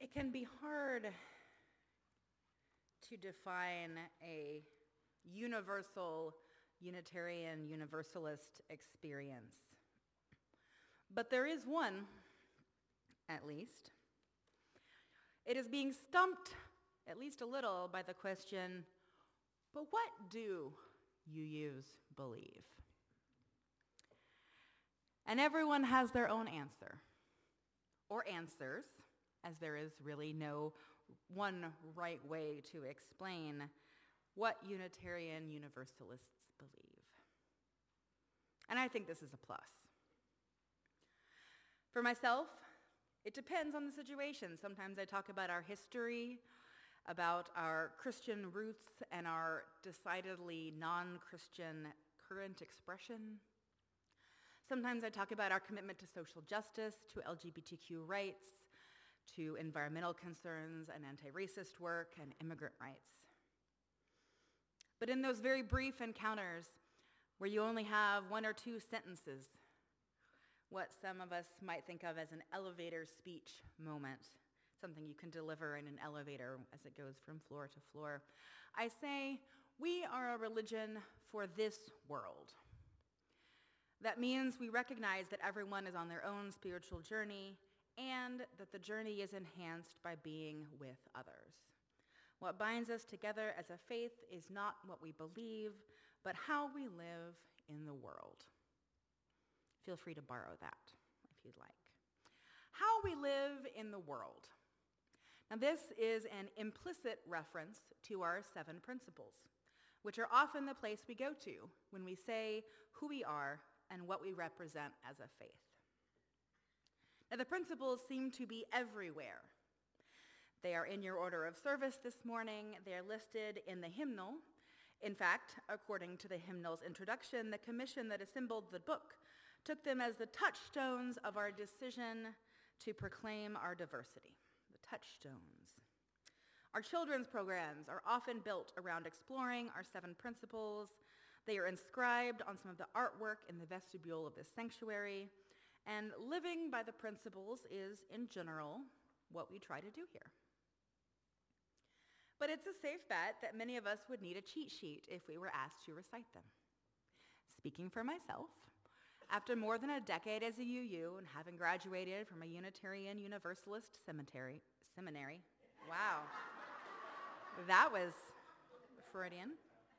It can be hard to define a universal Unitarian Universalist experience. But there is one, at least. It is being stumped, at least a little, by the question, but what do UUs believe? And everyone has their own answer, or answers, as there is really no one right way to explain what Unitarian Universalists believe. And I think this is a plus. For myself, it depends on the situation. Sometimes I talk about our history, about our Christian roots, and our decidedly non-Christian current expression. Sometimes I talk about our commitment to social justice, to LGBTQ rights, to environmental concerns and anti-racist work and immigrant rights. But in those very brief encounters where you only have one or two sentences, what some of us might think of as an elevator speech moment, something you can deliver in an elevator as it goes from floor to floor, I say, we are a religion for this world. That means we recognize that everyone is on their own spiritual journey and that the journey is enhanced by being with others. What binds us together as a faith is not what we believe, but how we live in the world. Feel free to borrow that if you'd like. How we live in the world. Now, this is an implicit reference to our 7 principles, which are often the place we go to when we say who we are and what we represent as a faith. Now, the principles seem to be everywhere. They are in your order of service this morning. They are listed in the hymnal. In fact, according to the hymnal's introduction, the commission that assembled the book took them as the touchstones of our decision to proclaim our diversity. The touchstones. Our children's programs are often built around exploring our 7 principles. They are inscribed on some of the artwork in the vestibule of this sanctuary. And living by the principles is, in general, what we try to do here. But it's a safe bet that many of us would need a cheat sheet if we were asked to recite them. Speaking for myself, after more than a decade as a UU and having graduated from a Unitarian Universalist seminary, wow, that was Freudian.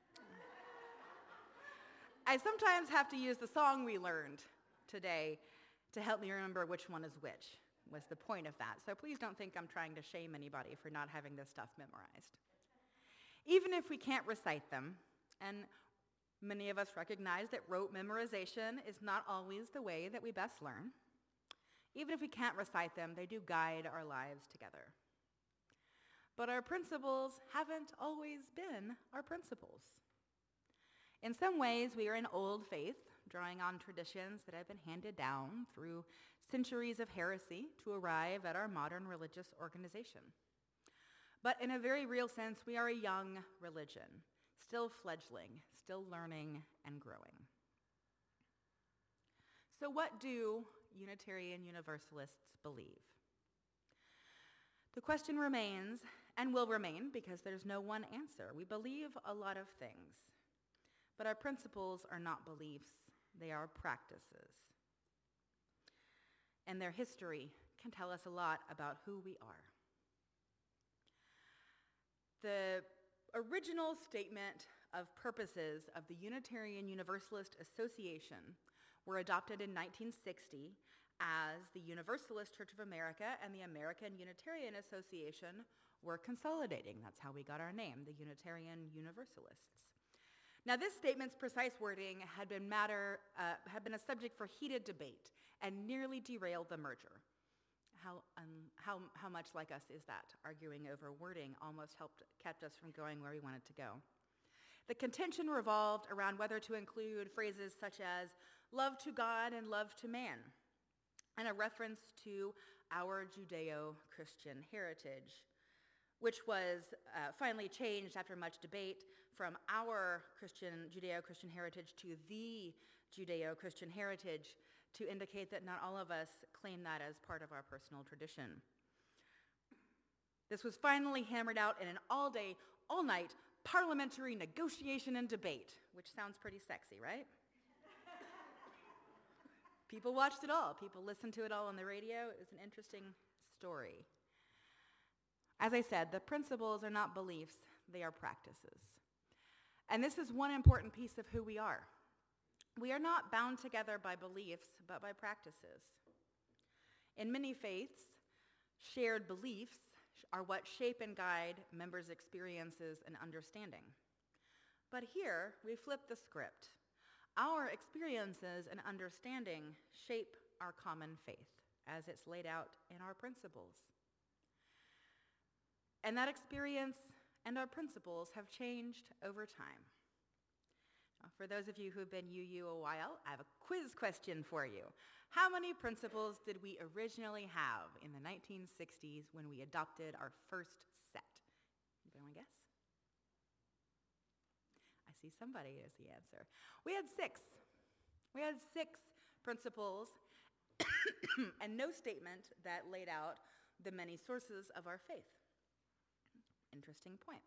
I sometimes have to use the song we learned today to help me remember which one is which, was the point of that. So please don't think I'm trying to shame anybody for not having this stuff memorized. Even if we can't recite them, and many of us recognize that rote memorization is not always the way that we best learn, even if we can't recite them, they do guide our lives together. But our principles haven't always been our principles. In some ways, we are an old faith, drawing on traditions that have been handed down through centuries of heresy to arrive at our modern religious organization. But in a very real sense, we are a young religion, still fledgling, still learning and growing. So what do Unitarian Universalists believe? The question remains, and will remain, because there's no one answer. We believe a lot of things. But our principles are not beliefs, they are practices. And their history can tell us a lot about who we are. The original statement of purposes of the Unitarian Universalist Association were adopted in 1960 as the Universalist Church of America and the American Unitarian Association were consolidating. That's how we got our name, the Unitarian Universalists. Now, this statement's precise wording had been a subject for heated debate and nearly derailed the merger. How much like us is that? Arguing over wording almost kept us from going where we wanted to go. The contention revolved around whether to include phrases such as love to God and love to man, and a reference to our Judeo-Christian heritage, which was finally changed after much debate from our Judeo-Christian heritage to the Judeo-Christian heritage, to indicate that not all of us claim that as part of our personal tradition. This was finally hammered out in an all-day, all-night parliamentary negotiation and debate, which sounds pretty sexy, right? People watched it all. People listened to it all on the radio. It was an interesting story. As I said, the principles are not beliefs, they are practices. And this is one important piece of who we are. We are not bound together by beliefs, but by practices. In many faiths, shared beliefs are what shape and guide members' experiences and understanding. But here, we flip the script. Our experiences and understanding shape our common faith as it's laid out in our principles. And that experience and our principles have changed over time. Now, for those of you who have been UU a while, I have a quiz question for you. How many principles did we originally have in the 1960s when we adopted our first set? Anybody want to guess? I see somebody as the answer. We had 6. We had 6 principles and no statement that laid out the many sources of our faith. Interesting point.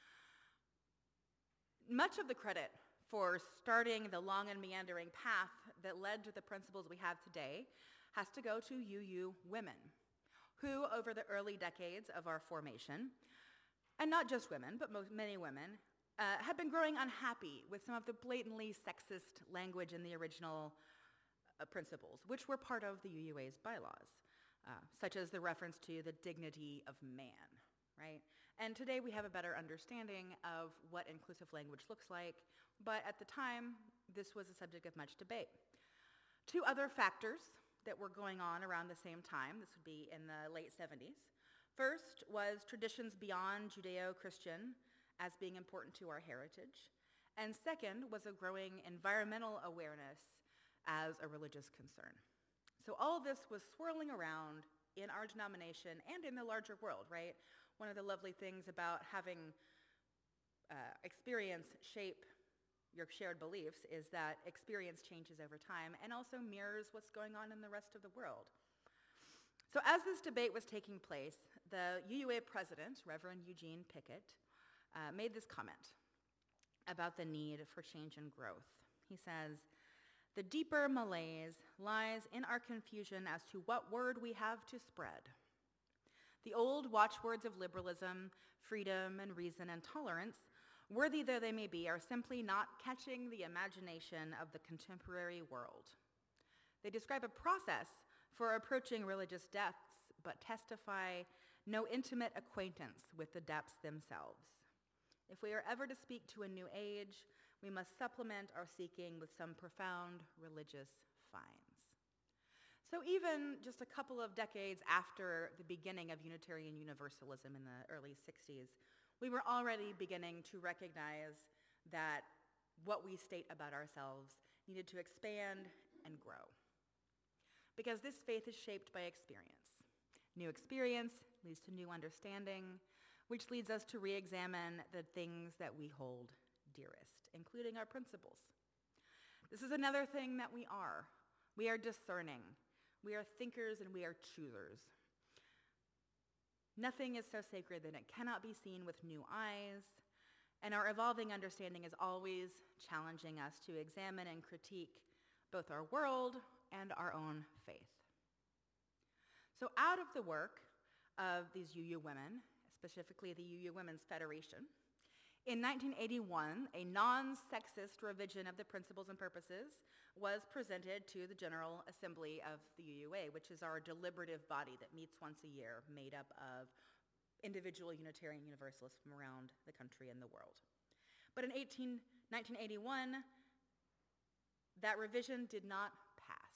Much of the credit for starting the long and meandering path that led to the principles we have today has to go to UU women, who over the early decades of our formation, and not just women, but many women, had been growing unhappy with some of the blatantly sexist language in the original principles, which were part of the UUA's bylaws, such as the reference to the dignity of man, right? And today we have a better understanding of what inclusive language looks like, but at the time, this was a subject of much debate. 2 other factors that were going on around the same time, this would be in the late 70s. First was traditions beyond Judeo-Christian as being important to our heritage. And second was a growing environmental awareness as a religious concern. So all this was swirling around in our denomination and in the larger world, right? One of the lovely things about having experience shape your shared beliefs is that experience changes over time and also mirrors what's going on in the rest of the world. So as this debate was taking place, the UUA president, Reverend Eugene Pickett, made this comment about the need for change and growth. He says, "The deeper malaise lies in our confusion as to what word we have to spread. The old watchwords of liberalism, freedom, and reason and tolerance, worthy though they may be, are simply not catching the imagination of the contemporary world. They describe a process for approaching religious depths, but testify no intimate acquaintance with the depths themselves. If we are ever to speak to a new age, we must supplement our seeking with some profound religious finds." So even just a couple of decades after the beginning of Unitarian Universalism in the early 60s, we were already beginning to recognize that what we state about ourselves needed to expand and grow. Because this faith is shaped by experience. New experience leads to new understanding, which leads us to re-examine the things that we hold dearest, including our principles. This is another thing that we are. We are discerning. We are thinkers and we are choosers. Nothing is so sacred that it cannot be seen with new eyes, and our evolving understanding is always challenging us to examine and critique both our world and our own faith. So out of the work of these UU women, specifically the UU Women's Federation, in 1981, a non-sexist revision of the Principles and Purposes was presented to the General Assembly of the UUA, which is our deliberative body that meets once a year, made up of individual Unitarian Universalists from around the country and the world. But in 1981, that revision did not pass.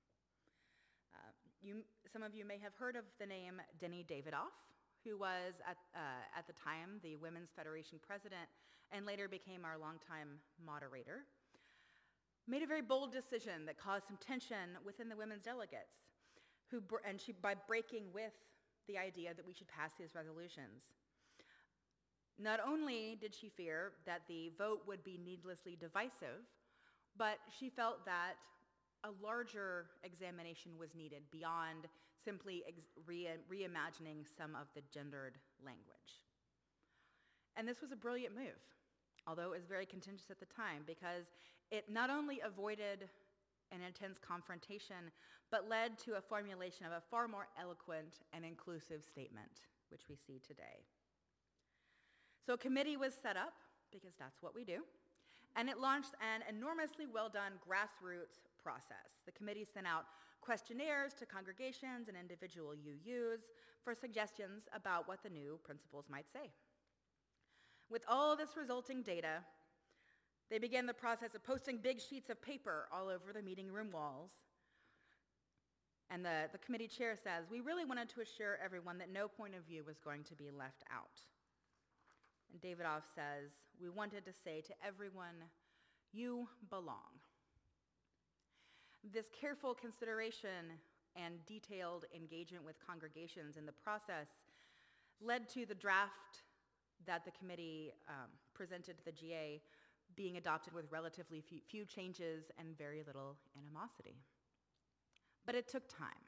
Some of you may have heard of the name Denny Davidoff, who was at the time the Women's Federation president and later became our longtime moderator, made a very bold decision that caused some tension within the women's delegates, by breaking with the idea that we should pass these resolutions. Not only did she fear that the vote would be needlessly divisive, but she felt that a larger examination was needed beyond simply reimagining some of the gendered language. And this was a brilliant move, although it was very contentious at the time, because it not only avoided an intense confrontation, but led to a formulation of a far more eloquent and inclusive statement, which we see today. So a committee was set up, because that's what we do, and it launched an enormously well-done grassroots process. The committee sent out questionnaires to congregations and individual UUs for suggestions about what the new principles might say. With all this resulting data, they began the process of posting big sheets of paper all over the meeting room walls. And the committee chair says, "We really wanted to assure everyone that no point of view was going to be left out." And Davidoff says, "We wanted to say to everyone, you belong." This careful consideration and detailed engagement with congregations in the process led to the draft that the committee presented to the GA being adopted with relatively few changes and very little animosity. But it took time.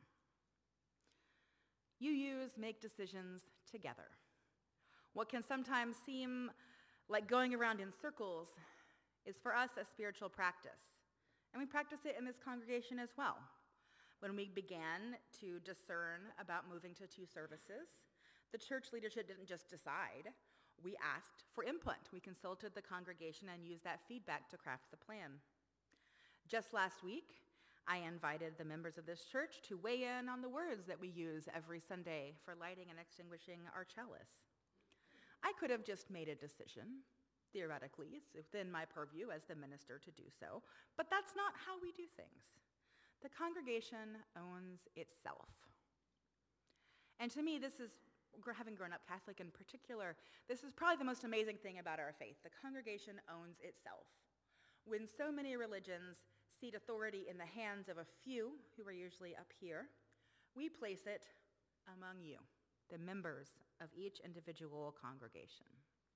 UUs make decisions together. What can sometimes seem like going around in circles is for us a spiritual practice. And we practice it in this congregation as well. When we began to discern about moving to 2 services, the church leadership didn't just decide. We asked for input. We consulted the congregation and used that feedback to craft the plan. Just last week, I invited the members of this church to weigh in on the words that we use every Sunday for lighting and extinguishing our chalice. I could have just made a decision. Theoretically, it's within my purview as the minister to do so, but that's not how we do things. The congregation owns itself. And to me, this is, having grown up Catholic in particular, this is probably the most amazing thing about our faith. The congregation owns itself. When so many religions cede authority in the hands of a few, who are usually up here, we place it among you, the members of each individual congregation.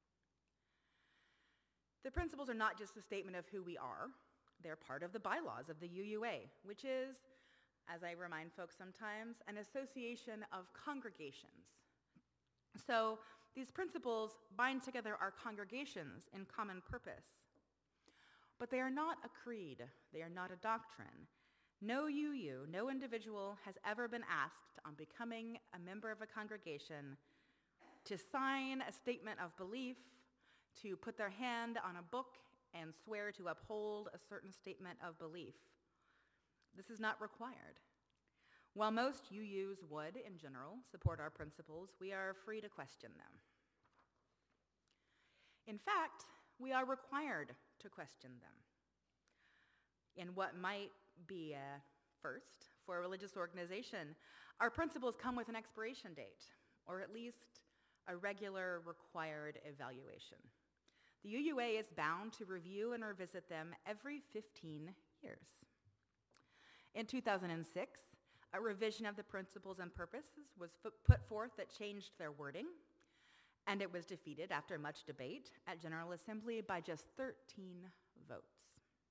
The principles are not just a statement of who we are. They're part of the bylaws of the UUA, which is, as I remind folks sometimes, an association of congregations. So these principles bind together our congregations in common purpose. But they are not a creed. They are not a doctrine. No UU, no individual has ever been asked on becoming a member of a congregation to sign a statement of belief, to put their hand on a book and swear to uphold a certain statement of belief. This is not required. While most UUs would, in general, support our principles, we are free to question them. In fact, we are required to question them. In what might be a first for a religious organization, our principles come with an expiration date, or at least a regular required evaluation. The UUA is bound to review and revisit them every 15 years. In 2006, a revision of the principles and purposes was put forth that changed their wording, and it was defeated after much debate at General Assembly by just 13 votes.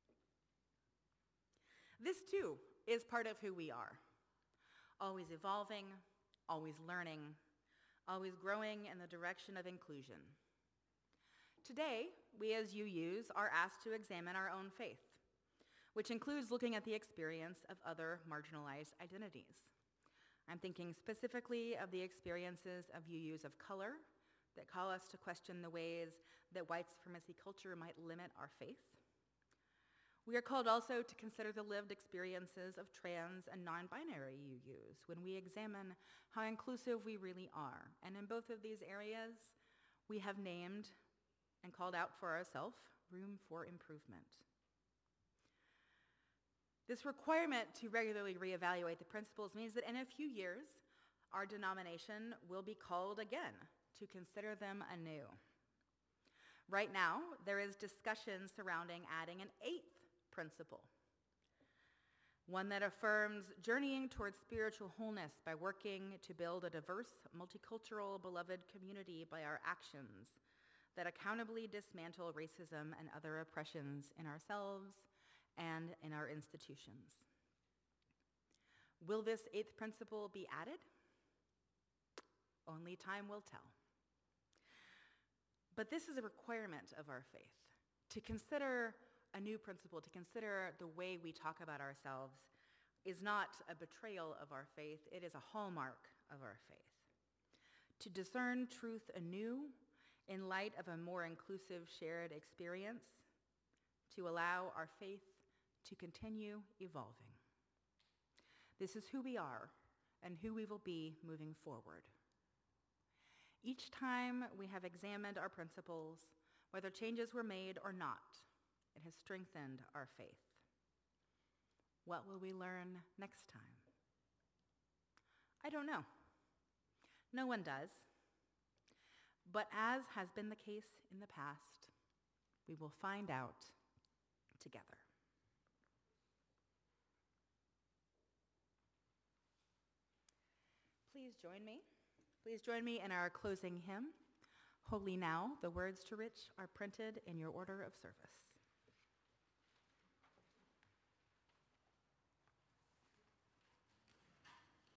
This, too, is part of who we are. Always evolving, always learning, always growing in the direction of inclusion. Today, we as UUs are asked to examine our own faith, which includes looking at the experience of other marginalized identities. I'm thinking specifically of the experiences of UUs of color that call us to question the ways that white supremacy culture might limit our faith. We are called also to consider the lived experiences of trans and non-binary UUs when we examine how inclusive we really are. And in both of these areas, we have named and called out for ourselves room for improvement. This requirement to regularly reevaluate the principles means that in a few years, our denomination will be called again to consider them anew. Right now, there is discussion surrounding adding an 8th principle, one that affirms journeying towards spiritual wholeness by working to build a diverse, multicultural, beloved community by our actions that accountably dismantle racism and other oppressions in ourselves and in our institutions. Will this eighth principle be added? Only time will tell. But this is a requirement of our faith. To consider a new principle, to consider the way we talk about ourselves, is not a betrayal of our faith, it is a hallmark of our faith. To discern truth anew in light of a more inclusive shared experience, to allow our faith to continue evolving. This is who we are and who we will be moving forward. Each time we have examined our principles, whether changes were made or not, it has strengthened our faith. What will we learn next time? I don't know. No one does. But as has been the case in the past, we will find out together. Please join me in our closing hymn, Holy Now, the words to which are printed in your order of service.